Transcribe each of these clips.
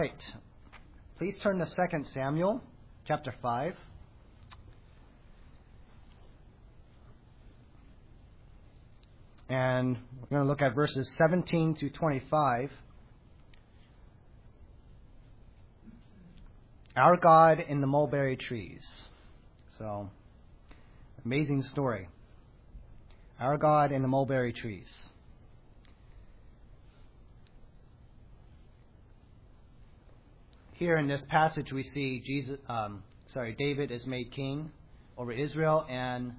Right. Please turn to 2 Samuel chapter 5. And we're going to look at verses 17 to 25. Our God in the mulberry trees. So, amazing story. Our God in the mulberry trees. Here in this passage, we see David is made king over Israel, and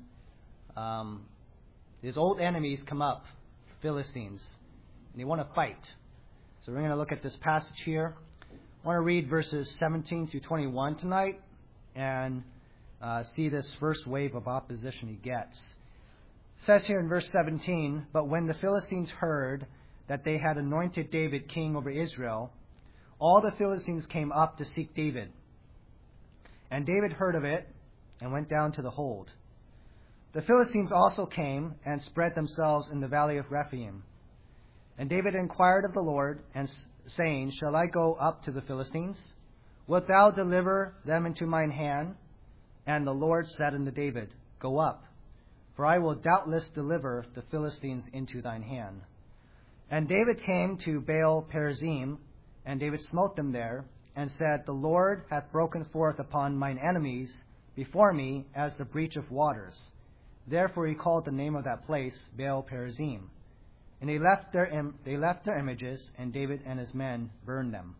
his old enemies come up, Philistines, and they want to fight. So we're going to look at this passage here. I want to read verses 17 to 21 tonight, and see this first wave of opposition he gets. It says here in verse 17, "But when the Philistines heard that they had anointed David king over Israel, all the Philistines came up to seek David. And David heard of it and went down to the hold. The Philistines also came and spread themselves in the valley of Rephaim. And David inquired of the Lord, and saying, Shall I go up to the Philistines? Wilt thou deliver them into mine hand? And the Lord said unto David, Go up, for I will doubtless deliver the Philistines into thine hand. And David came to Baal Perazim, and David smote them there, and said, The Lord hath broken forth upon mine enemies before me as the breach of waters. Therefore he called the name of that place Baal Perazim. And they left their images, and David and his men burned them."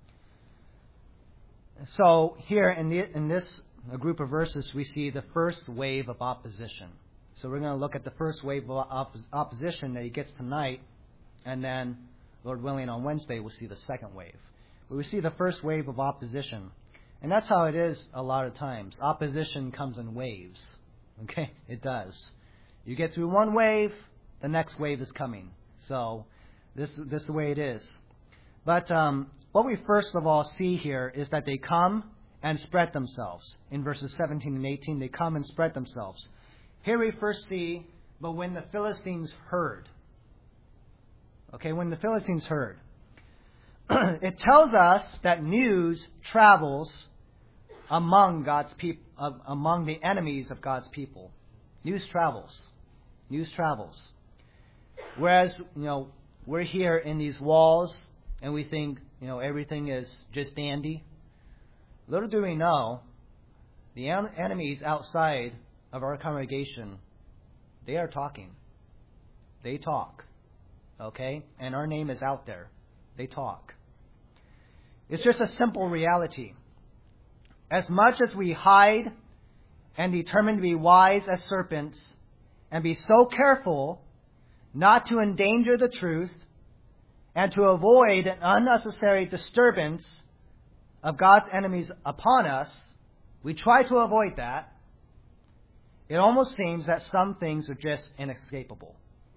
So here in this group of verses, we see the first wave of opposition. So we're going to look at the first wave of opposition that he gets tonight, and then, Lord willing, on Wednesday, we'll see the second wave. But we see the first wave of opposition. And that's how it is a lot of times. Opposition comes in waves. Okay? It does. You get through one wave, the next wave is coming. So this is the way it is. But what we first of all see here is that they come and spread themselves. In verses 17 and 18, they come and spread themselves. Here we first see, but when the Philistines heard. Okay, when the Philistines heard. It tells us that news travels among God's people, among the enemies of God's people. News travels. News travels. Whereas, we're here in these walls and we think, everything is just dandy. Little do we know, the enemies outside of our congregation, they are talking. They talk. Okay? And our name is out there. They talk. It's just a simple reality. As much as we hide and determine to be wise as serpents and be so careful not to endanger the truth and to avoid an unnecessary disturbance of God's enemies upon us, we try to avoid that. It almost seems that some things are just inescapable.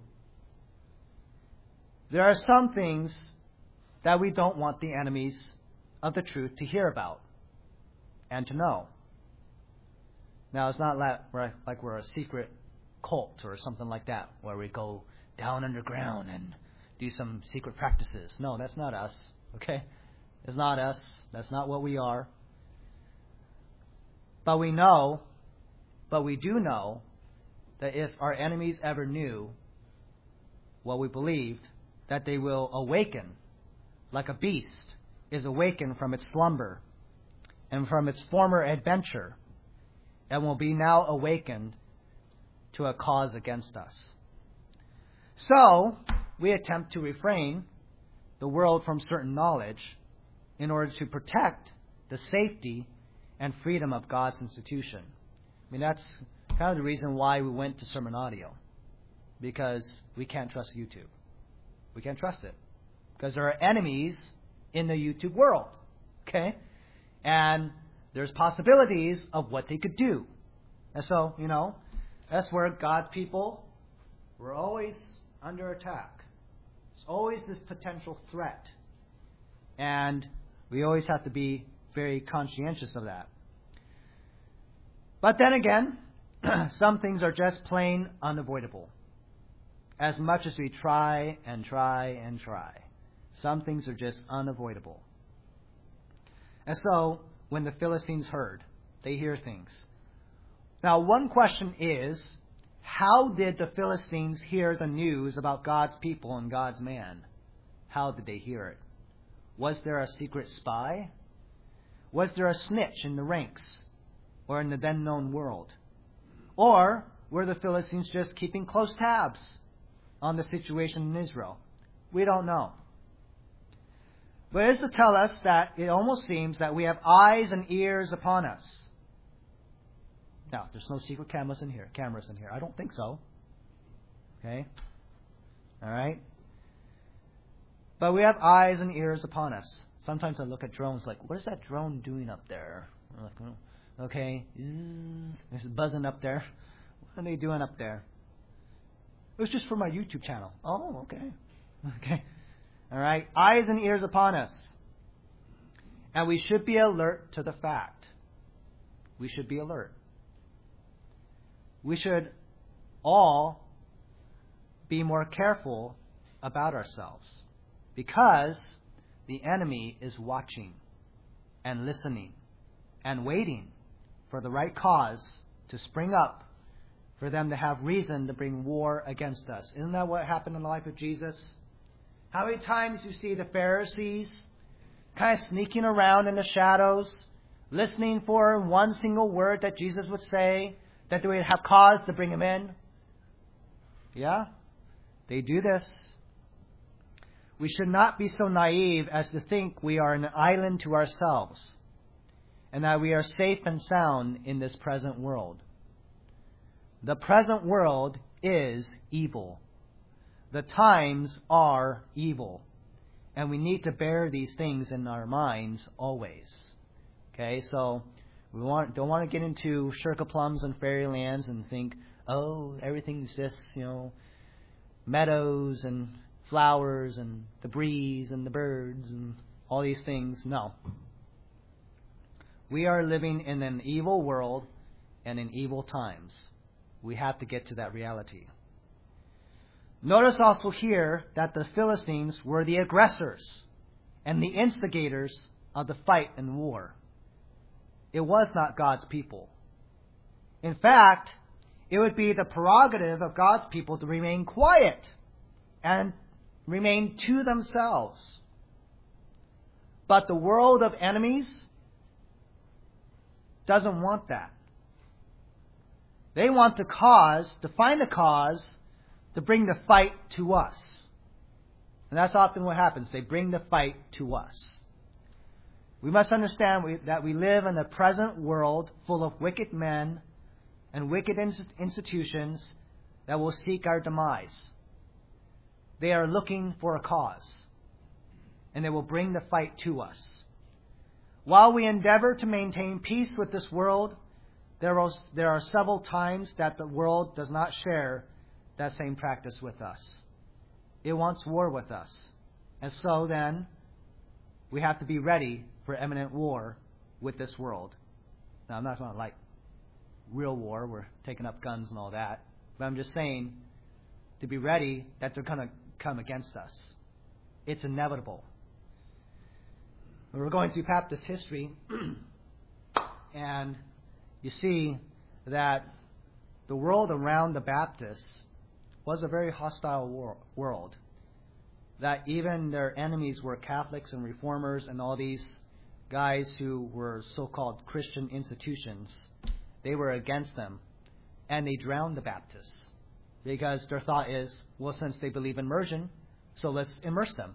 There are some things that we don't want the enemies of the truth to hear about and to know. Now, it's not like we're a secret cult or something like that, where we go down underground and do some secret practices. No, that's not us. Okay? It's not us. That's not what we are. But we do know that if our enemies ever knew what we believed, that they will awaken like a beast is awakened from its slumber and from its former adventure, and will be now awakened to a cause against us. So, we attempt to refrain the world from certain knowledge in order to protect the safety and freedom of God's institution. I mean, that's kind of the reason why we went to Sermon Audio, because we can't trust YouTube. We can't trust it, because there are enemies in the YouTube world, okay? And there's possibilities of what they could do. And so, that's where God's people, we're always under attack. There's always this potential threat. And we always have to be very conscientious of that. But then again, some things are just plain unavoidable. As much as we try and try and try, some things are just unavoidable. And so, when the Philistines heard, they hear things. Now, one question is, how did the Philistines hear the news about God's people and God's man? How did they hear it? Was there a secret spy? Was there a snitch in the ranks or in the then known world? Or were the Philistines just keeping close tabs on the situation in Israel? We don't know. But it is to tell us that it almost seems that we have eyes and ears upon us. Now, there's no secret cameras in here. I don't think so. Okay? All right? But we have eyes and ears upon us. Sometimes I look at drones like, what is that drone doing up there? I'm like, oh, okay, it's buzzing up there. What are they doing up there? It was just for my YouTube channel. Oh, okay. Okay. All right. Eyes and ears upon us. And we should be alert to the fact. We should be alert. We should all be more careful about ourselves, because the enemy is watching and listening and waiting for the right cause to spring up for them to have reason to bring war against us. Isn't that what happened in the life of Jesus? How many times you see the Pharisees kind of sneaking around in the shadows, listening for one single word that Jesus would say, that they would have cause to bring him in? Yeah, they do this. We should not be so naive as to think we are an island to ourselves and that we are safe and sound in this present world. The present world is evil. The times are evil. And we need to bear these things in our minds always. Okay, so we don't want to get into Shirka-plums and fairylands and think, oh, everything's just, meadows and flowers and the breeze and the birds and all these things. No. We are living in an evil world and in evil times. We have to get to that reality. Notice also here that the Philistines were the aggressors and the instigators of the fight and war. It was not God's people. In fact, it would be the prerogative of God's people to remain quiet and remain to themselves. But the world of enemies doesn't want that. They want to find a cause to bring the fight to us. And that's often what happens. They bring the fight to us. We must understand that we live in a present world full of wicked men and wicked institutions that will seek our demise. They are looking for a cause, and they will bring the fight to us. While we endeavor to maintain peace with this world, there are several times that the world does not share that same practice with us. It wants war with us. And so then, we have to be ready for imminent war with this world. Now, I'm not talking like real war, we're taking up guns and all that. But I'm just saying to be ready that they're going to come against us. It's inevitable. We're going through Baptist history, and you see that the world around the Baptists was a very hostile world. That even their enemies were Catholics and Reformers and all these guys who were so-called Christian institutions. They were against them, and they drowned the Baptists because their thought is, well, since they believe in immersion, so let's immerse them.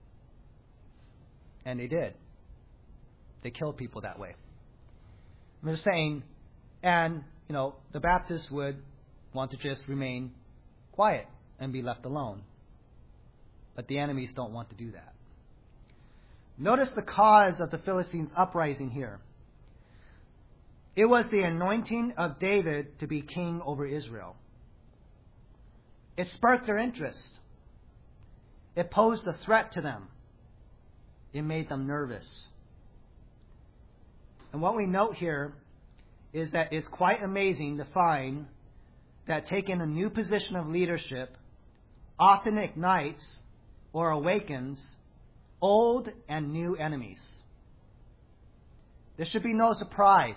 And they did. They killed people that way. I'm just saying, and, the Baptists would want to just remain quiet and be left alone. But the enemies don't want to do that. Notice the cause of the Philistines' uprising here. It was the anointing of David to be king over Israel. It sparked their interest. It posed a threat to them. It made them nervous. And what we note here is that it's quite amazing to find that taking a new position of leadership often ignites or awakens old and new enemies. This should be no surprise.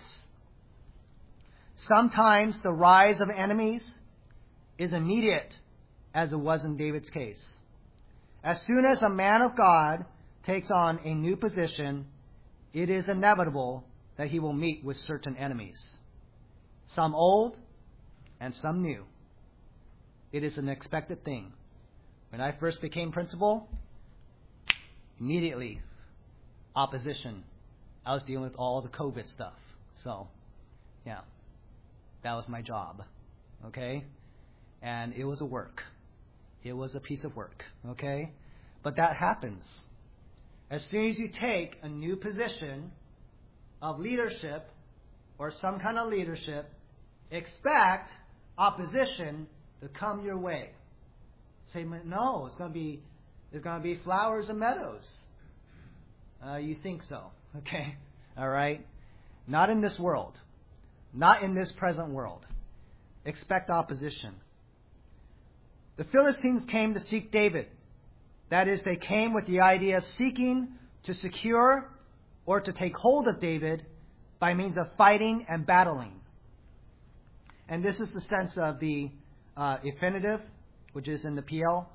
Sometimes the rise of enemies is immediate, as it was in David's case. As soon as a man of God takes on a new position, it is inevitable that he will meet with certain enemies, some old and some new. It is an expected thing. When I first became principal, immediately opposition. I was dealing with all the COVID stuff. So, yeah, that was my job. Okay? And it was a work. It was a piece of work. Okay? But that happens. As soon as you take a new position of leadership or some kind of leadership, expect opposition to come your way. Say, no, it's going to be flowers and meadows. You think so. Okay? All right? Not in this world. Not in this present world. Expect opposition. The Philistines came to seek David. That is, they came with the idea of seeking to secure or to take hold of David by means of fighting and battling. And this is the sense of the infinitive, which is in the PL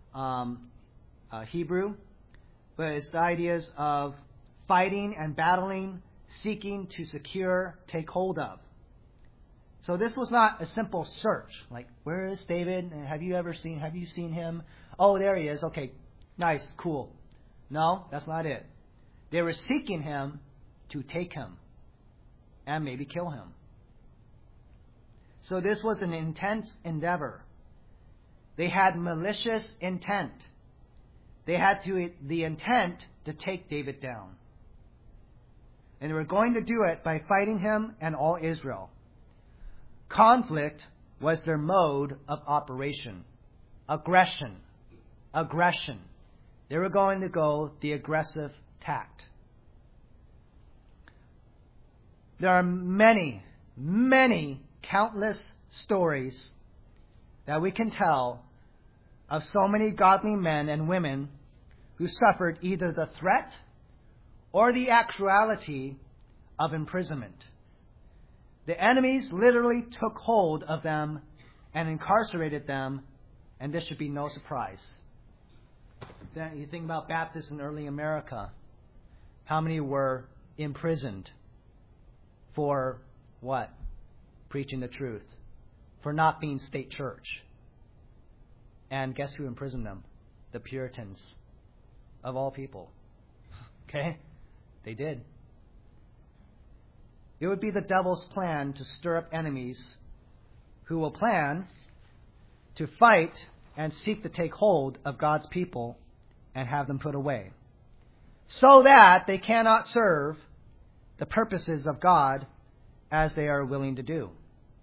Hebrew. But it's the ideas of fighting and battling, seeking to secure, take hold of. So this was not a simple search, like, where is David? Have you seen him? Oh, there he is. Okay, nice, cool. No, that's not it. They were seeking him to take him and maybe kill him. So this was an intense endeavor. They had malicious intent. They had the intent to take David down. And they were going to do it by fighting him and all Israel. Conflict was their mode of operation. Aggression. They were going to go the aggressive tact. There are many, countless stories that we can tell of so many godly men and women who suffered either the threat or the actuality of imprisonment. The enemies literally took hold of them and incarcerated them, and this should be no surprise. Then you think about Baptists in early America. How many were imprisoned for what? Preaching the truth. For not being state church. And guess who imprisoned them? The Puritans. Of all people. Okay? They did. It would be the devil's plan to stir up enemies who will plan to fight and seek to take hold of God's people and have them put away, so that they cannot serve the purposes of God as they are willing to do.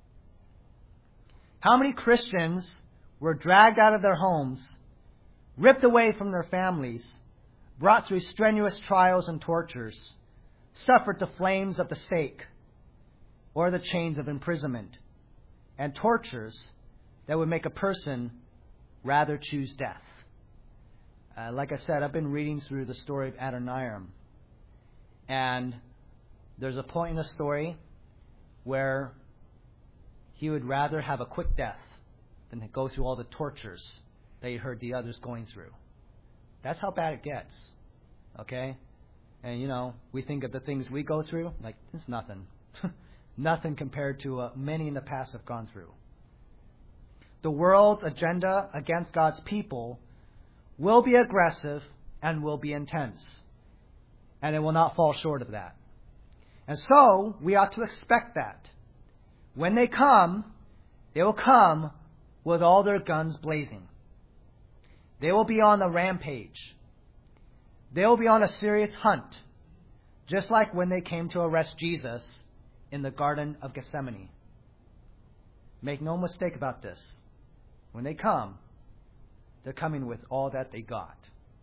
How many Christians were dragged out of their homes, ripped away from their families, brought through strenuous trials and tortures, suffered the flames of the stake or the chains of imprisonment, and tortures that would make a person rather choose death. Like I said, I've been reading through the story of Adoniram, and there's a point in the story where he would rather have a quick death than to go through all the tortures that he heard the others going through. That's how bad it gets. Okay? And, we think of the things we go through, like, it's nothing. Nothing compared to many in the past have gone through. The world's agenda against God's people will be aggressive and will be intense. And it will not fall short of that. And so, we ought to expect that. When they come, they will come with all their guns blazing. They will be on the rampage. They will be on a serious hunt, just like when they came to arrest Jesus in the Garden of Gethsemane. Make no mistake about this. When they come, they're coming with all that they got.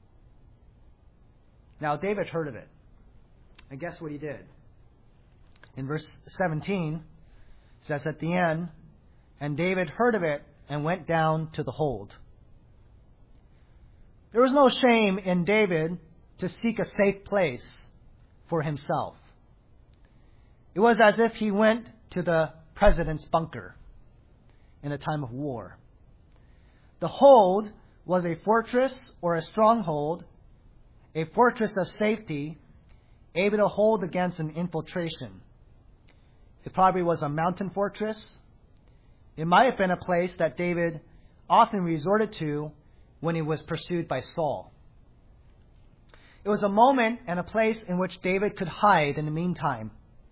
Now, David heard of it. And guess what he did? In verse 17, it says at the end, "And David heard of it and went down to the hold." There was no shame in David to seek a safe place for himself. It was as if he went to the president's bunker in a time of war. The hold was a fortress or a stronghold, a fortress of safety, able to hold against an infiltration. It probably was a mountain fortress. It might have been a place that David often resorted to when he was pursued by Saul. It was a moment and a place in which David could hide in the meantime,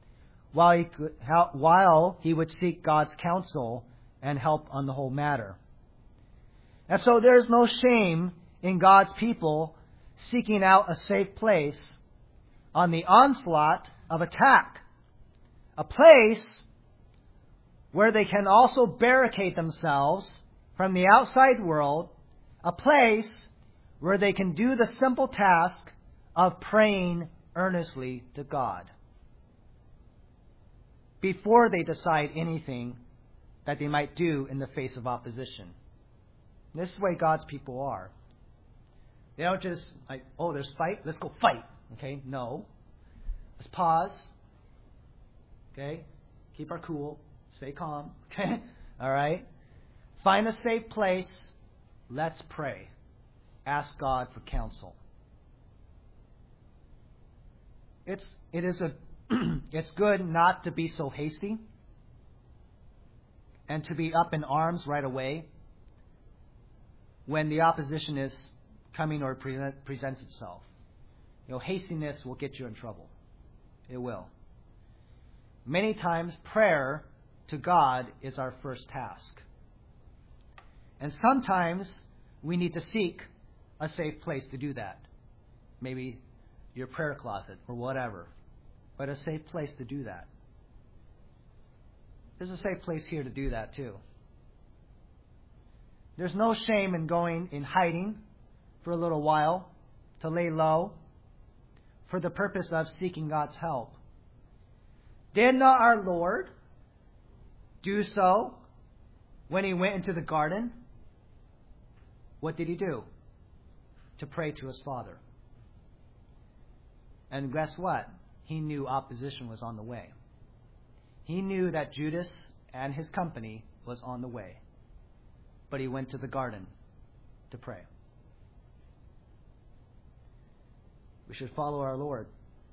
while he would seek God's counsel and help on the whole matter. And so there's no shame in God's people seeking out a safe place on the onslaught of attack, a place where they can also barricade themselves from the outside world, a place where they can do the simple task of praying earnestly to God before they decide anything that they might do in the face of opposition. This is the way God's people are. They don't just like, oh, there's fight, let's go fight. Okay, no. Let's pause. Okay, keep our cool, stay calm. Okay, all right. Find a safe place. Let's pray. Ask God for counsel. It's good not to be so hasty and to be up in arms right away when the opposition is coming or presents itself. Hastiness will get you in trouble. It will. Many times, prayer to God is our first task. And sometimes we need to seek a safe place to do that. Maybe your prayer closet or whatever. But a safe place to do that. There's a safe place here to do that too. There's no shame in going in hiding for a little while, to lay low, for the purpose of seeking God's help. Did not our Lord do so when he went into the garden? What did he do? To pray to his Father. And guess what? He knew opposition was on the way. He knew that Judas and his company was on the way. But he went to the garden to pray. We should follow our Lord.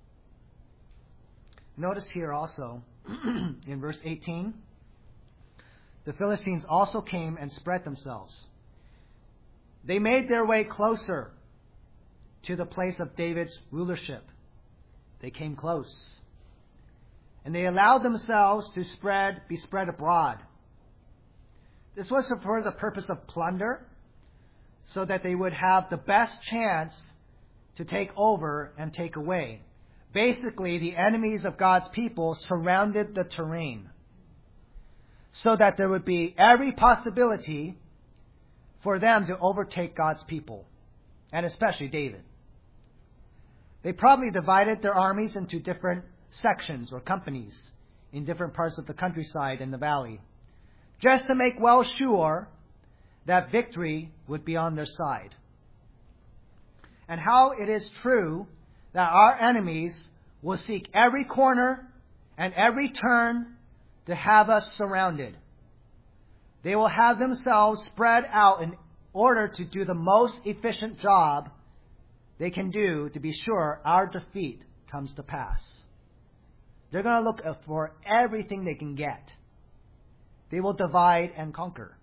Notice here also, in verse 18, the Philistines also came and spread themselves. They made their way closer to the place of David's rulership. They came close. And they allowed themselves to be spread abroad. This was for the purpose of plunder, so that they would have the best chance to take over and take away. Basically, the enemies of God's people surrounded the terrain, so that there would be every possibility for them to overtake God's people, and especially David. They probably divided their armies into different sections or companies in different parts of the countryside and the valley, just to make well sure that victory would be on their side. And how it is true that our enemies will seek every corner and every turn to have us surrounded. They will have themselves spread out in order to do the most efficient job they can do to be sure our defeat comes to pass. They're going to look for everything they can get. They will divide and conquer.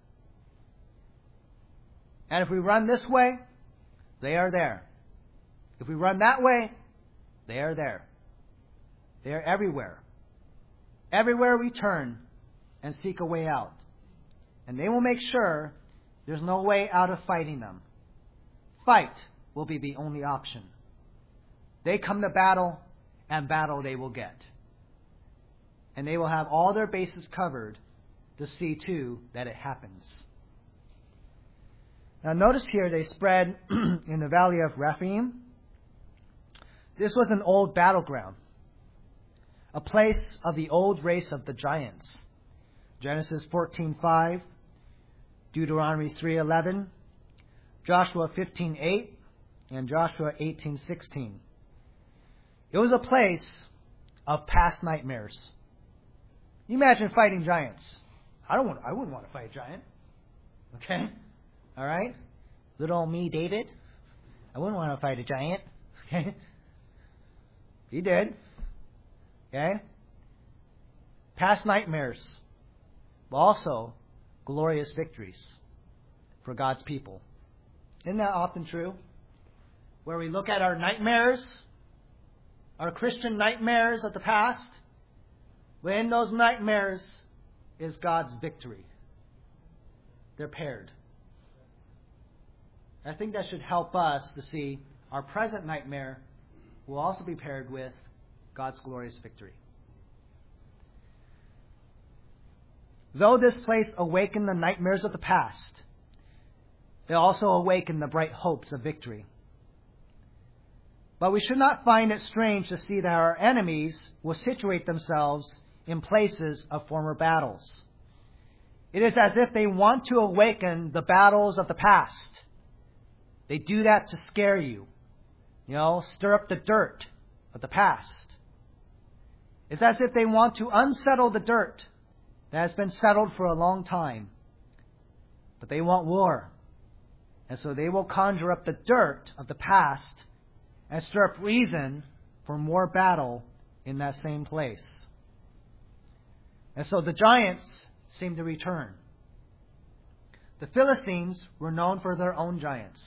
And if we run this way, they are there. If we run that way, they are there. They are everywhere. Everywhere we turn and seek a way out. And they will make sure there's no way out of fighting them. Fight will be the only option. They come to battle, and battle they will get. And they will have all their bases covered to see to that it happens. Now notice here they spread in the valley of Rephaim. This was an old battleground, a place of the old race of the giants. Genesis 14:5, Deuteronomy 3:11, Joshua 15:8, and Joshua 18:16. It was a place of past nightmares You imagine fighting giants. I wouldn't want to fight a giant. Okay? All right? Little old me, David. I wouldn't want to fight a giant. Okay? He did. Okay? Past nightmares, but also glorious victories for God's people. Isn't that often true? Where we look at our nightmares, our Christian nightmares of the past, but in those nightmares is God's victory. They're paired. I think that should help us to see our present nightmare will also be paired with God's glorious victory. Though this place awakened the nightmares of the past, it also awakened the bright hopes of victory. But we should not find it strange to see that our enemies will situate themselves in places of former battles. It is as if they want to awaken the battles of the past. They do that to scare you. Stir up the dirt of the past. It's as if they want to unsettle the dirt that has been settled for a long time. But they want war. And so they will conjure up the dirt of the past and stir up reason for more battle in that same place. And so the giants seem to return. The Philistines were known for their own giants.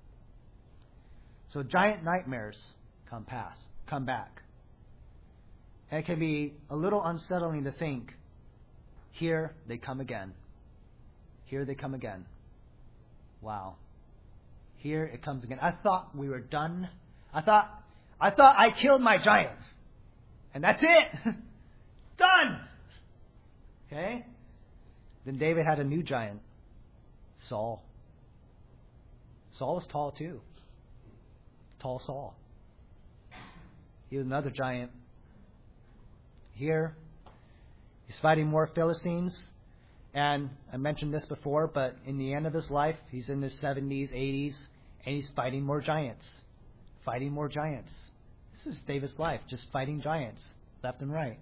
So giant nightmares come back. And it can be a little unsettling to think, here they come again. Here they come again. Wow. Here it comes again. I thought we were done. I thought I killed my giant. And that's it. Done. Okay? Then David had a new giant. Saul. Saul was tall too. Tall Saul. He was another giant. Here, he's fighting more Philistines. And I mentioned this before, but in the end of his life, he's in his 70s, 80s, and he's fighting more giants. Fighting more giants. This is David's life, just fighting giants, left and right.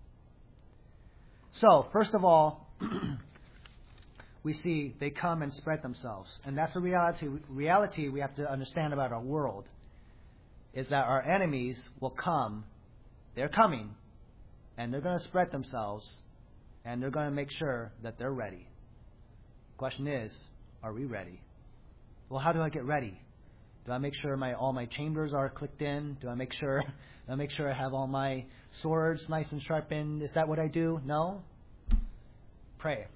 So, first of all, we see they come and spread themselves. And that's a reality we have to understand about our world, is that our enemies will come. They're coming, and they're going to spread themselves, and they're going to make sure that they're ready. The question is, are we ready? Well, how do I get ready? Do I make sure all my chambers are clicked in? Do I make sure I have all my swords nice and sharpened? Is that what I do? No. Pray.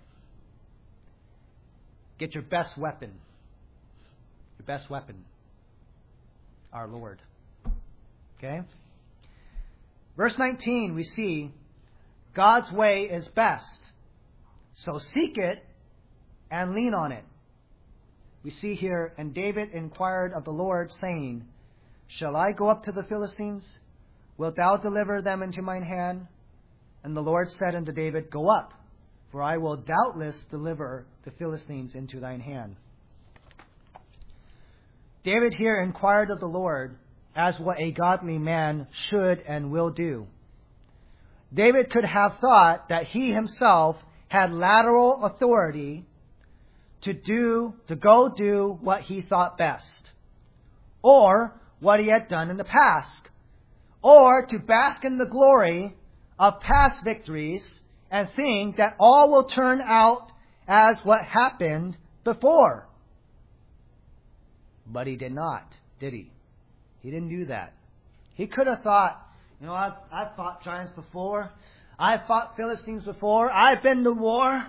Get your best weapon. Your best weapon. Our Lord. Okay? Verse 19, we see God's way is best. So seek it and lean on it. We see here, and David inquired of the Lord, saying, Shall I go up to the Philistines? Wilt thou deliver them into mine hand? And the Lord said unto David, Go up, for I will doubtless deliver the Philistines into thine hand. David here inquired of the Lord as what a godly man should and will do. David could have thought that he himself had lateral authority to go do what he thought best, or what he had done in the past, or to bask in the glory of past victories and think that all will turn out as what happened before. But he did not, did he? He didn't do that. He could have thought, I've fought giants before. I've fought Philistines before. I've been to war.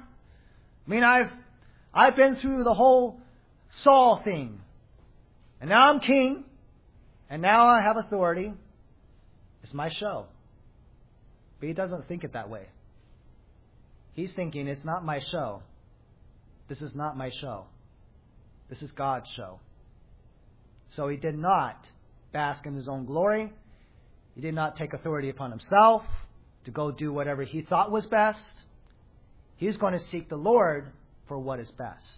I've been through the whole Saul thing. And now I'm king. And now I have authority. It's my show. But he doesn't think it that way. He's thinking, it's not my show. This is not my show. This is God's show. So he did not bask in his own glory. He did not take authority upon himself to go do whatever he thought was best. He's going to seek the Lord for what is best.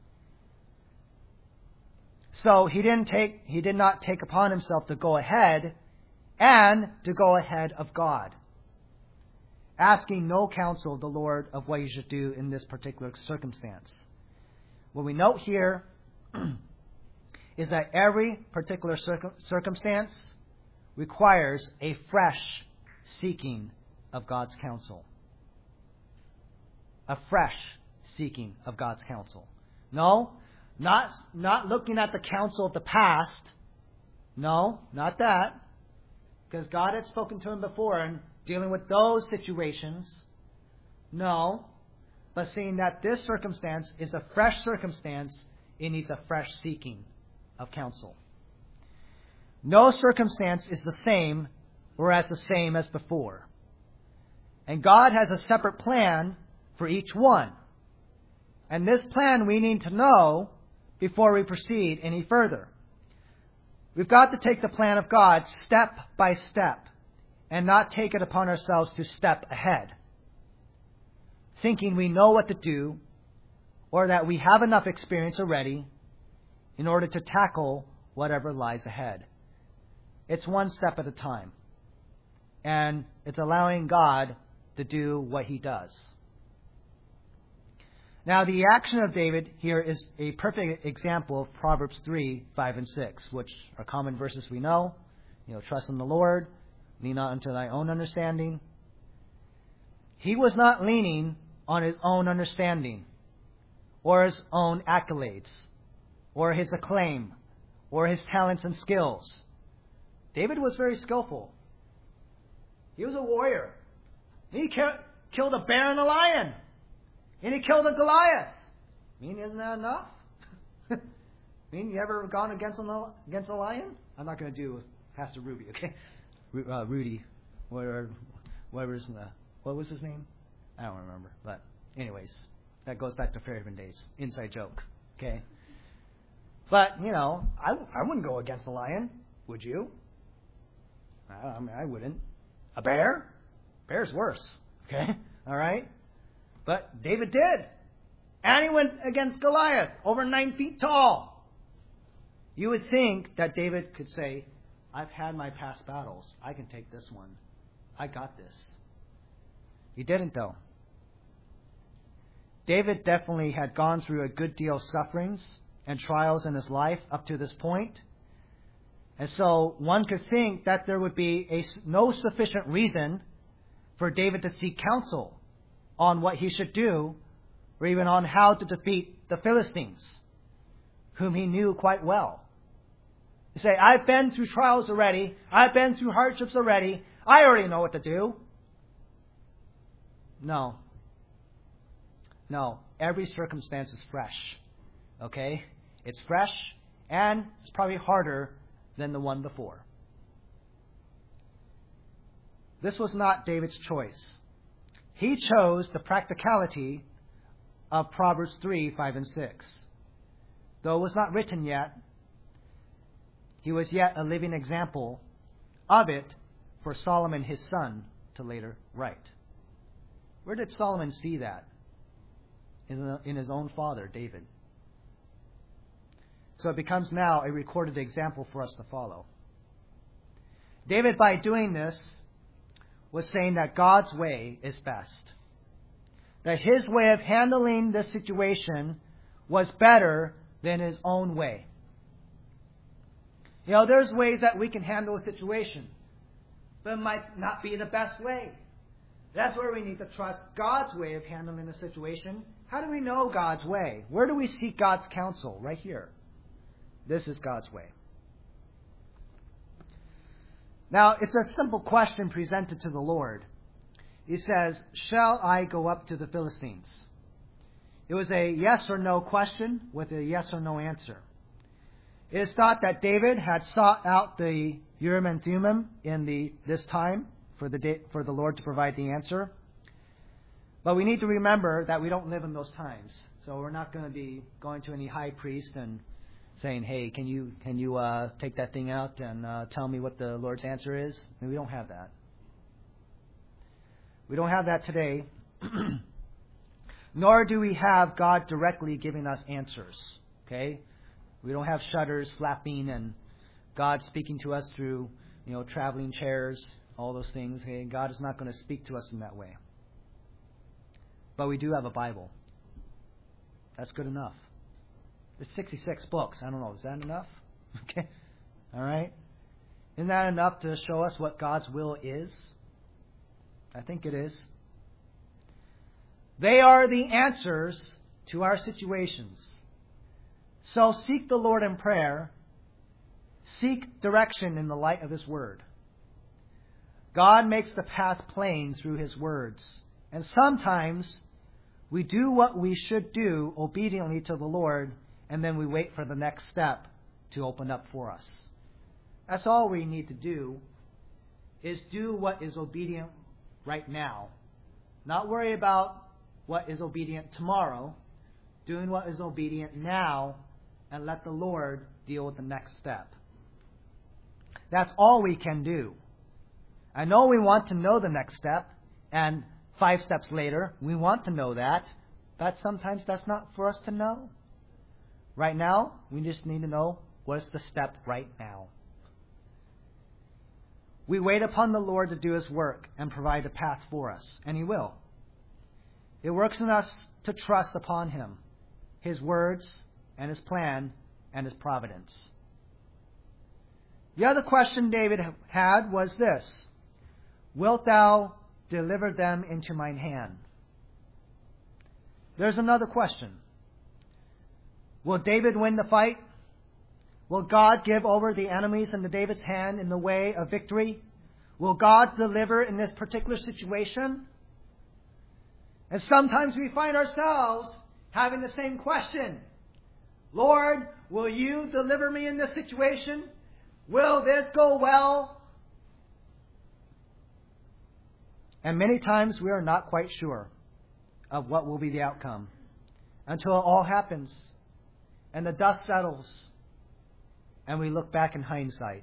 So he did not take upon himself to go ahead and to go ahead of God. asking no counsel of the Lord of what he should do in this particular circumstance. What we note here is that every particular circumstance requires a fresh seeking of God's counsel. A fresh seeking of God's counsel. No, not looking at the counsel of the past. No, not that. Because God had spoken to him before and dealing with those situations. No, but seeing that this circumstance is a fresh circumstance, it needs a fresh seeking of counsel. No circumstance is the same or as the same as before. And God has a separate plan for each one. And this plan we need to know before we proceed any further. We've got to take the plan of God step by step and not take it upon ourselves to step ahead, thinking we know what to do or that we have enough experience already in order to tackle whatever lies ahead. It's one step at a time. And it's allowing God to do what he does. Now, the action of David here is a perfect example of Proverbs 3, 5, and 6, which are common verses we know. Trust in the Lord, lean not unto thy own understanding. He was not leaning on his own understanding, or his own accolades, or his acclaim, or his talents and skills. David was very skillful. He was a warrior. He killed a bear and a lion. And he killed a Goliath. Isn't that enough? You ever gone against a lion? I'm not going to do Pastor Ruby, okay? Rudy. What was his name? I don't remember. But anyways, that goes back to Fairhaven days. Inside joke, okay? But, I wouldn't go against a lion. Would you? I wouldn't. A bear? Bear's worse, okay? All right? But David did. And he went against Goliath, over 9 feet tall. You would think that David could say, I've had my past battles. I can take this one. I got this. He didn't, though. David definitely had gone through a good deal of sufferings and trials in his life up to this point. And so one could think that there would be no sufficient reason for David to seek counsel on what he should do, or even on how to defeat the Philistines, whom he knew quite well. You say, I've been through trials already. I've been through hardships already. I already know what to do. No. Every circumstance is fresh. Okay? It's fresh, and it's probably harder than the one before. This was not David's choice. He chose the practicality of Proverbs 3, 5, and 6. Though it was not written yet, he was yet a living example of it for Solomon, his son, to later write. Where did Solomon see that? In his own father, David. So it becomes now a recorded example for us to follow. David, by doing this, was saying that God's way is best. That his way of handling this situation was better than his own way. There's ways that we can handle a situation, but it might not be the best way. That's where we need to trust God's way of handling the situation. How do we know God's way? Where do we seek God's counsel? Right here. This is God's way. Now, it's a simple question presented to the Lord. He says, shall I go up to the Philistines? It was a yes or no question with a yes or no answer. It is thought that David had sought out the Urim and Thummim in this time for the Lord to provide the answer. But we need to remember that we don't live in those times. So we're not going to be going to any high priest and saying, hey, can you take that thing out and tell me what the Lord's answer is? I mean, we don't have that. We don't have that today. Nor do we have God directly giving us answers. Okay? We don't have shutters flapping and God speaking to us through, traveling chairs, all those things. Okay? God is not going to speak to us in that way. but we do have a Bible. That's good enough. It's 66 books. I don't know. Is that enough? Okay. All right. Isn't that enough to show us what God's will is? I think it is. They are the answers to our situations. So seek the Lord in prayer. Seek direction in the light of His Word. God makes the path plain through His words. And sometimes we do what we should do obediently to the Lord, and then we wait for the next step to open up for us. That's all we need to do, is do what is obedient right now. Not worry about what is obedient tomorrow. Doing what is obedient now, and let the Lord deal with the next step. That's all we can do. I know we want to know the next step, and 5 steps later, we want to know that, but sometimes that's not for us to know. Right now, we just need to know what is the step right now. We wait upon the Lord to do His work and provide a path for us, and He will. It works in us to trust upon Him, His words, and His plan, and His providence. The other question David had was this: Wilt thou deliver them into mine hand? There's another question. Will David win the fight? Will God give over the enemies into David's hand in the way of victory? Will God deliver in this particular situation? And sometimes we find ourselves having the same question. Lord, will you deliver me in this situation? Will this go well? And many times we are not quite sure of what will be the outcome until it all happens and the dust settles and we look back in hindsight.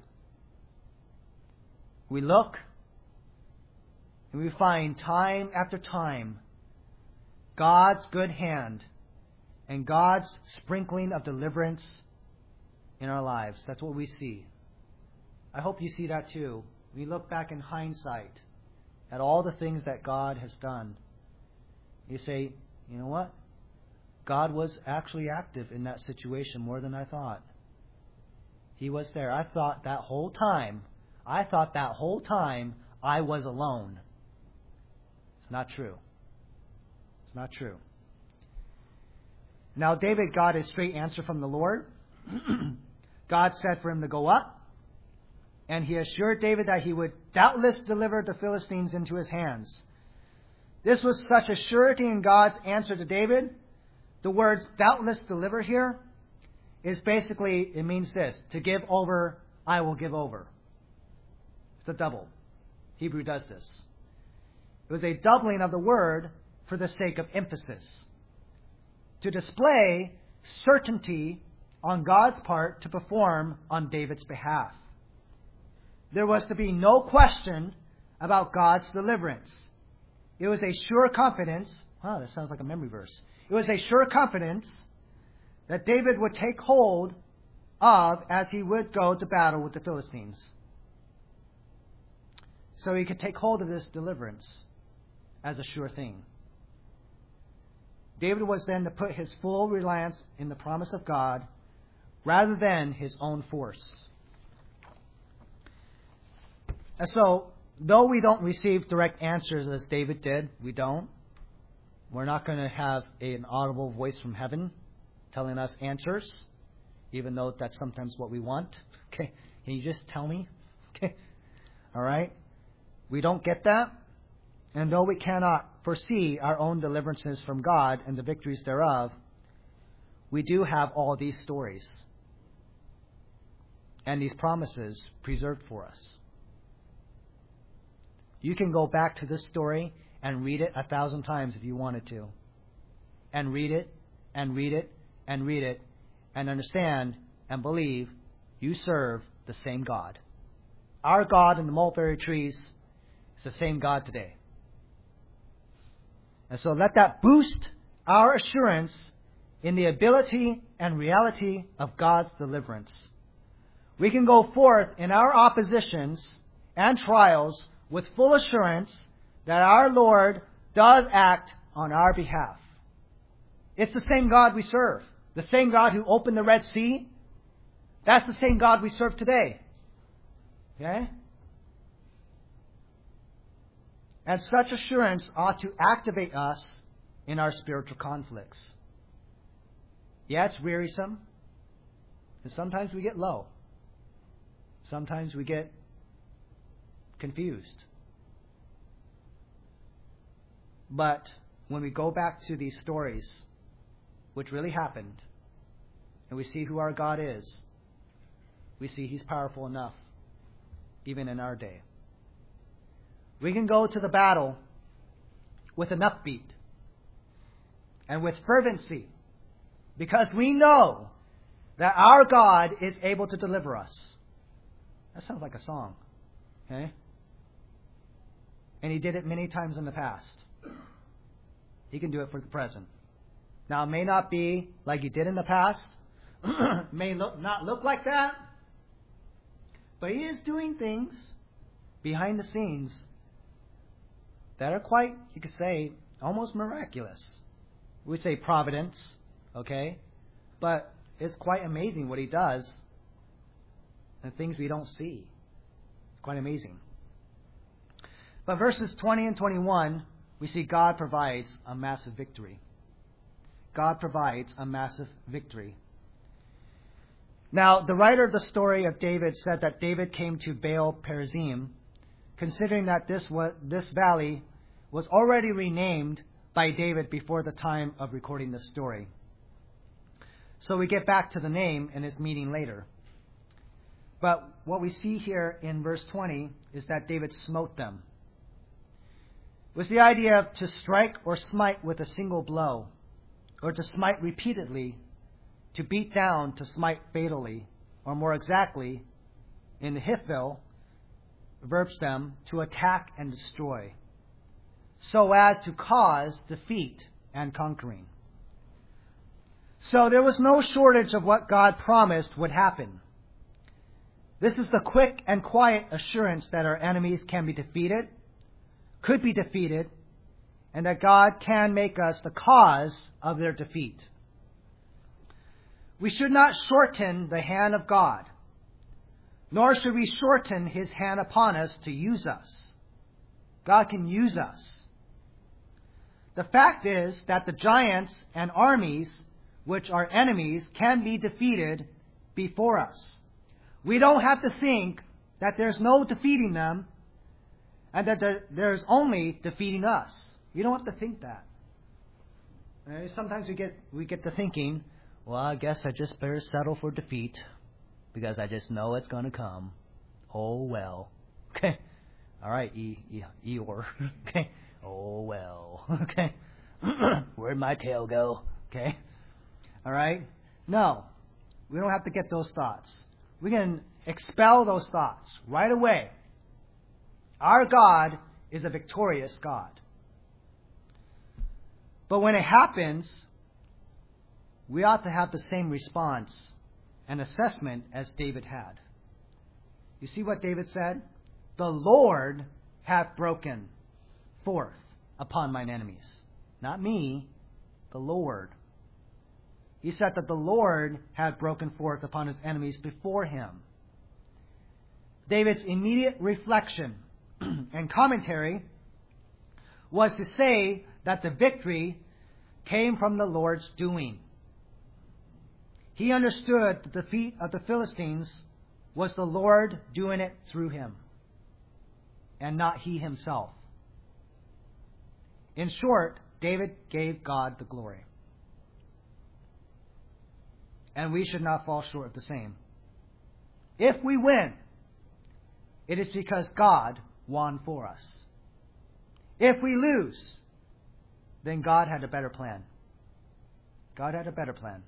We look and we find time after time God's good hand and God's sprinkling of deliverance in our lives. That's what we see. I hope you see that too. We look back in hindsight at all the things that God has done. You say, you know what? God was actually active in that situation more than I thought. He was there. I thought that whole time I was alone. It's not true. It's not true. Now David got a straight answer from the Lord. God said for him to go up. And He assured David that He would doubtless deliver the Philistines into his hands. This was such a surety in God's answer to David. The words doubtless deliver here is basically, it means this: to give over, I will give over. It's a double. Hebrew does this. It was a doubling of the word for the sake of emphasis, to display certainty on God's part to perform on David's behalf. There was to be no question about God's deliverance. It was a sure confidence. Wow, that sounds like a memory verse. It was a sure confidence that David would take hold of as he would go to battle with the Philistines. So he could take hold of this deliverance as a sure thing. David was then to put his full reliance in the promise of God rather than his own force. And so, though we don't receive direct answers as David did, we don't. We're not going to have an audible voice from heaven telling us answers, even though that's sometimes what we want. Okay, can you just tell me? Okay, all right. We don't get that. And though we cannot foresee our own deliverances from God and the victories thereof, we do have all these stories and these promises preserved for us. You can go back to this story and read it 1,000 times if you wanted to. And read it, and read it, and read it, and understand and believe you serve the same God. Our God in the mulberry trees is the same God today. And so let that boost our assurance in the ability and reality of God's deliverance. We can go forth in our oppositions and trials with full assurance that our Lord does act on our behalf. It's the same God we serve. The same God who opened the Red Sea. That's the same God we serve today. Okay? And such assurance ought to activate us in our spiritual conflicts. Yeah, it's wearisome. And sometimes we get low. Sometimes we get confused. But when we go back to these stories, which really happened, and we see who our God is, we see He's powerful enough, even in our day. We can go to the battle with an upbeat and with fervency, because we know that our God is able to deliver us. That sounds like a song. Okay? And He did it many times in the past. He can do it for the present. Now, it may not be like He did in the past. May not look like that. But He is doing things behind the scenes that are quite, you could say, almost miraculous. We'd say providence, okay? But it's quite amazing what He does and things we don't see. It's quite amazing. But verses 20 and 21, we see God provides a massive victory. God provides a massive victory. Now, the writer of the story of David said that David came to Baal Perazim, considering that this valley was already renamed by David before the time of recording this story. So we get back to the name and its meaning later. But what we see here in verse 20 is that David smote them. It was the idea of to strike or smite with a single blow, or to smite repeatedly, to beat down, to smite fatally, or more exactly, in the Hifil, verb stem, to attack and destroy, so as to cause defeat and conquering. So there was no shortage of what God promised would happen. This is the quick and quiet assurance that our enemies can be defeated, could be defeated, and that God can make us the cause of their defeat. We should not shorten the hand of God, nor should we shorten His hand upon us to use us. God can use us. The fact is that the giants and armies, which are enemies, can be defeated before us. We don't have to think that there's no defeating them and that there's only defeating us. We don't have to think that. Sometimes we get to thinking, well, I guess I just better settle for defeat because I just know it's going to come. Oh, well. Okay. All right, Eeyore. Okay. Oh, well. Okay. Where'd my tail go? Okay. All right. No, we don't have to get those thoughts. We can expel those thoughts right away. Our God is a victorious God. But when it happens, we ought to have the same response and assessment as David had. You see what David said? The Lord hath broken forth upon mine enemies. Not me, the Lord. He said that the Lord had broken forth upon his enemies before him. David's immediate reflection and commentary was to say that the victory came from the Lord's doing. He understood the defeat of the Philistines was the Lord doing it through him, and not he himself. In short, David gave God the glory. And we should not fall short of the same. If we win, it is because God won for us. If we lose, then God had a better plan. God had a better plan.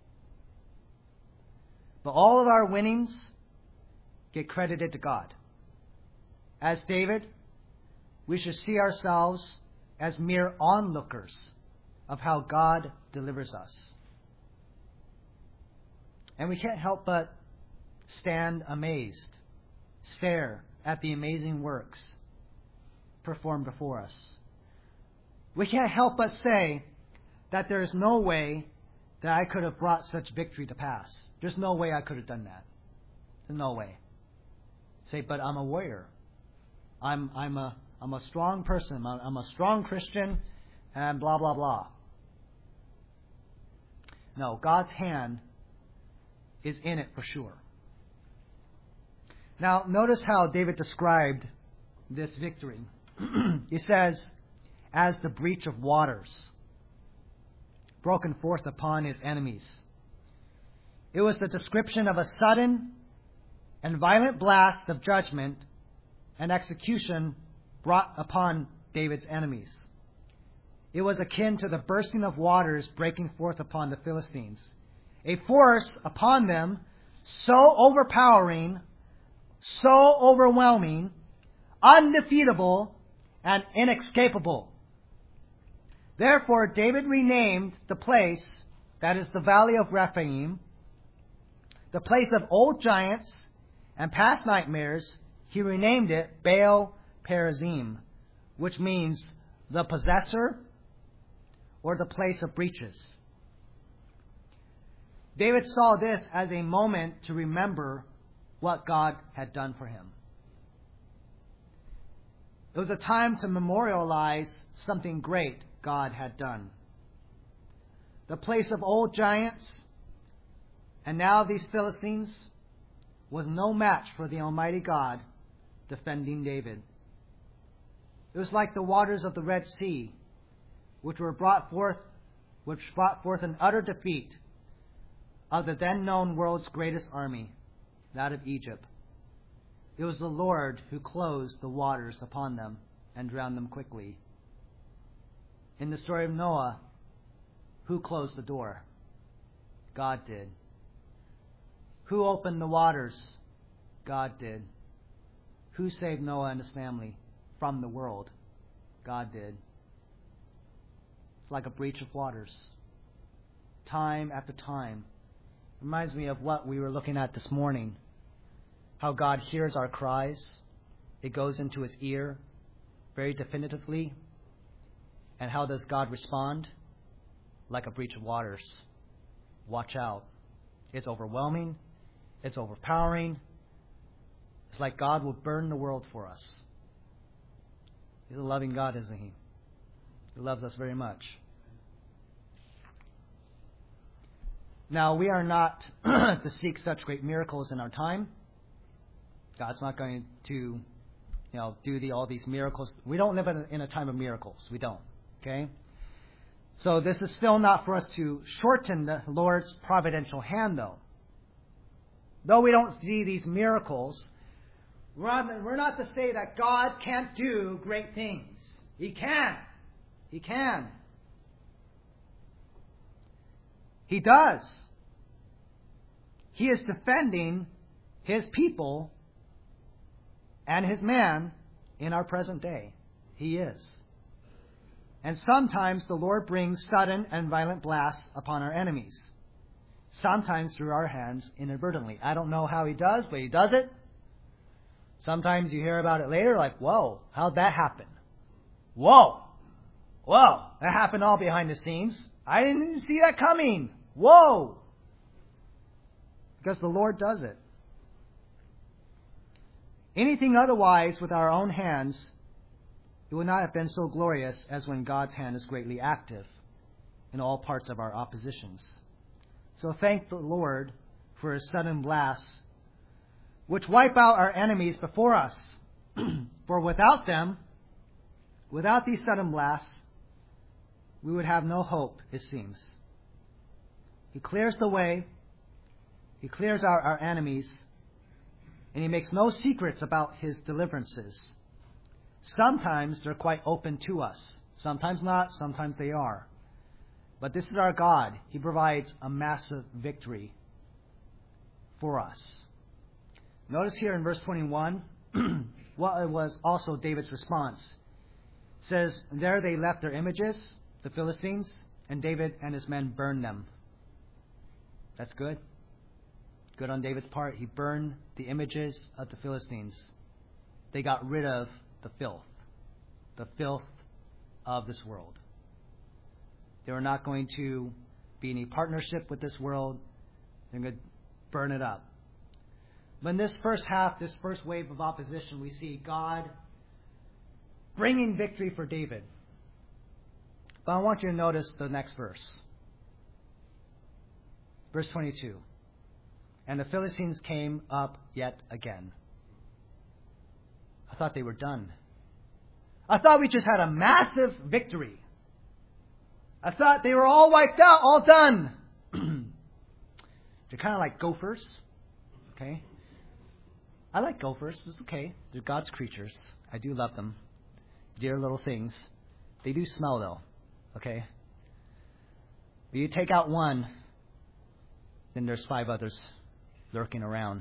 But all of our winnings get credited to God. As David, we should see ourselves as mere onlookers of how God delivers us. And we can't help but stand amazed, stare at the amazing works performed before us. we can't help but say that there is no way that I could have brought such victory to pass. There's no way I could have done that. There's no way. Say, but I'm a warrior. I'm a strong person. I'm a strong Christian, and blah, blah, blah. No, God's hand is in it for sure. Now, notice how David described this victory. He says, as the breach of waters, broken forth upon his enemies. It was the description of a sudden and violent blast of judgment and execution brought upon David's enemies. It was akin to the bursting of waters breaking forth upon the Philistines. A force upon them so overpowering, so overwhelming, undefeatable, and inescapable. Therefore, David renamed the place, that is the valley of Rephaim, the place of old giants and past nightmares, he renamed it Baal Perazim, which means the possessor or the place of breaches. David saw this as a moment to remember what God had done for him. It was a time to memorialize something great God had done. The place of old giants, and now these Philistines, was no match for the Almighty God defending David. It was like the waters of the Red Sea, which brought forth an utter defeat of the then known world's greatest army, that of Egypt. It was the Lord who closed the waters upon them and drowned them quickly. In the story of Noah, who closed the door? God did. Who opened the waters? God did. Who saved Noah and his family from the world? God did. It's like a breach of waters. Time after time. Reminds me of what we were looking at this morning. How God hears our cries. It goes into his ear very definitively. And how does God respond? Like a breach of waters. Watch out. It's overwhelming. It's overpowering. It's like God will burn the world for us. He's a loving God, isn't he? He loves us very much. Now, we are not to seek such great miracles in our time. God's not going to, do all these miracles. We don't live in a time of miracles. We don't. Okay? So this is still not for us to shorten the Lord's providential hand, though. Though we don't see these miracles, we're not to say that God can't do great things. He can. He can. He does. He is defending his people and his man in our present day. He is. And sometimes the Lord brings sudden and violent blasts upon our enemies. Sometimes through our hands inadvertently. I don't know how he does, but he does it. Sometimes you hear about it later like, whoa, how'd that happen? Whoa, that happened all behind the scenes. I didn't even see that coming. Whoa. Because the Lord does it. Anything otherwise with our own hands, it would not have been so glorious as when God's hand is greatly active in all parts of our oppositions. So thank the Lord for his sudden blasts, which wipe out our enemies before us. For without them, without these sudden blasts, we would have no hope, it seems. He clears the way. He clears out our enemies. And he makes no secrets about his deliverances. Sometimes they're quite open to us. Sometimes not. Sometimes they are. But this is our God. He provides a massive victory for us. Notice here in verse 21 what was also David's response. It says, there they left their images, the Philistines, and David and his men burned them. That's good. Good on David's part. He burned the images of the Philistines. They got rid of the filth of this world. They were not going to be any partnership with this world. They're going to burn it up. But in this first half, this first wave of opposition, we see God bringing victory for David. But I want you to notice the next verse. Verse 22. And the Philistines came up yet again. I thought they were done. I thought we just had a massive victory. I thought they were all wiped out, all done. They're kind of like gophers. Okay? I like gophers. It's okay. They're God's creatures. I do love them. Dear little things. They do smell, though. Okay? But you take out one, then there's 5 others lurking around.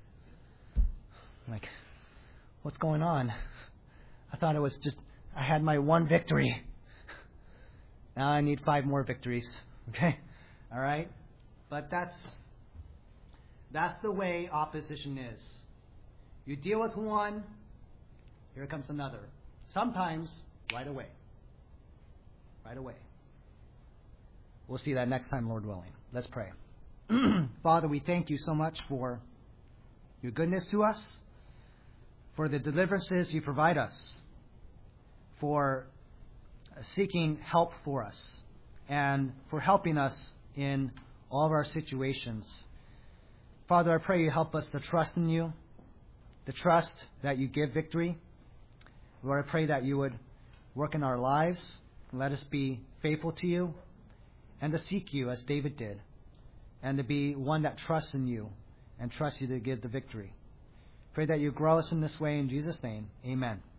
Like, what's going on? I thought it was just, I had my one victory. Now I need 5 more victories. Okay? All right? But that's the way opposition is. You deal with one, here comes another. Sometimes right away. Right away. We'll see that next time, Lord willing. Let's pray. Father, we thank you so much for your goodness to us, for the deliverances you provide us, for seeking help for us, and for helping us in all of our situations. Father, I pray you help us to trust in you, to trust that you give victory. Lord, I pray that you would work in our lives, and let us be faithful to you, and to seek you as David did, and to be one that trusts in you and trusts you to give the victory. Pray that you grow us in this way in Jesus' name. Amen.